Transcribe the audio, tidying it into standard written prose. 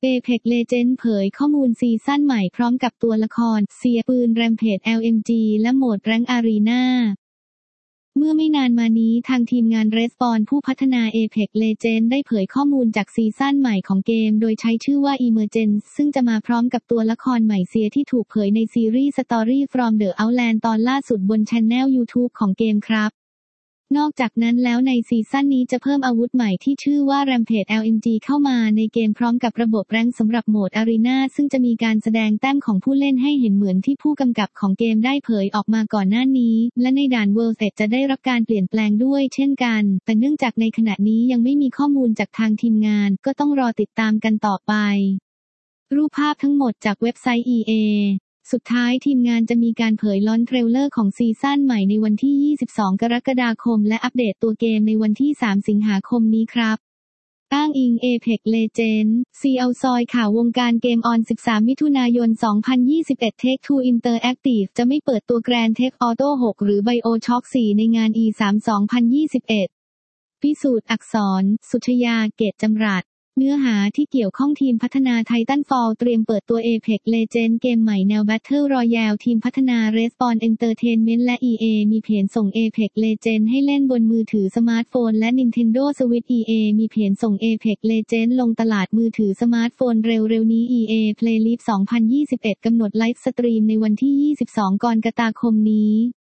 Apex Legends เผยข้อมูลซีซั่นใหม่พร้อมกับตัวละครเสียปืน Rampage LMG และโหมด Rank Arena เมื่อไม่นานมานี้ทางทีมงาน Respawn ผู้พัฒนา Apex Legends ได้เผยข้อมูลจากซีซั่นใหม่ของเกมโดยใช้ชื่อว่า Emergence ซึ่งจะมาพร้อมกับตัวละครใหม่เสียที่ถูกเผยในซีรีส์ Story from the Outland ตอนล่าสุดบน Channel YouTube ของเกมครับนอกจากนั้นแล้วในซีซั่นนี้จะเพิ่มอาวุธใหม่ที่ชื่อว่า Rampage LMG เข้ามาในเกมพร้อมกับระบบแรงสำหรับโหมด Arena ซึ่งจะมีการแสดงแต้มของผู้เล่นให้เห็นเหมือนที่ผู้กำกับของเกมได้เผยออกมาก่อนหน้านี้และในด่าน World Edge จะได้รับการเปลี่ยนแปลงด้วยเช่นกันแต่เนื่องจากในขณะนี้ยังไม่มีข้อมูลจากทางทีมงานก็ต้องรอติดตามกันต่อไปรูปภาพทั้งหมดจากเว็บไซต์ EAสุดท้ายทีมงานจะมีการเผยลอนเทรลเลอร์ของซีซั่นใหม่ในวันที่ 22 กรกฎาคมและอัปเดตตัวเกมในวันที่ 3 สิงหาคมนี้ครับอ้างอิง Apex Legends ซีเอาซอยข่าววงการเกมออน 13 มิถุนายน 2021 Take-Two Interactive จะไม่เปิดตัว Grand Theft Auto 6 หรือ BioShock 4 ในงาน E3 2021 พิสูจน์อักษร สุชยา เกตจำรัดเนื้อหาที่เกี่ยวข้องทีมพัฒนา Titanfall เตรียมเปิดตัว Apex Legends เกมใหม่แนว Battle Royale ทีมพัฒนา Respawn Entertainment และ EA มีแผนส่ง Apex Legends ให้เล่นบนมือถือสมาร์ทโฟนและ Nintendo Switch EA มีแผนส่ง Apex Legends ลงตลาดมือถือสมาร์ทโฟนเร็วๆนี้ EA Play Live 2021 กำหนดไลฟ์สตรีมในวันที่ 22 กรกฎาคมนี้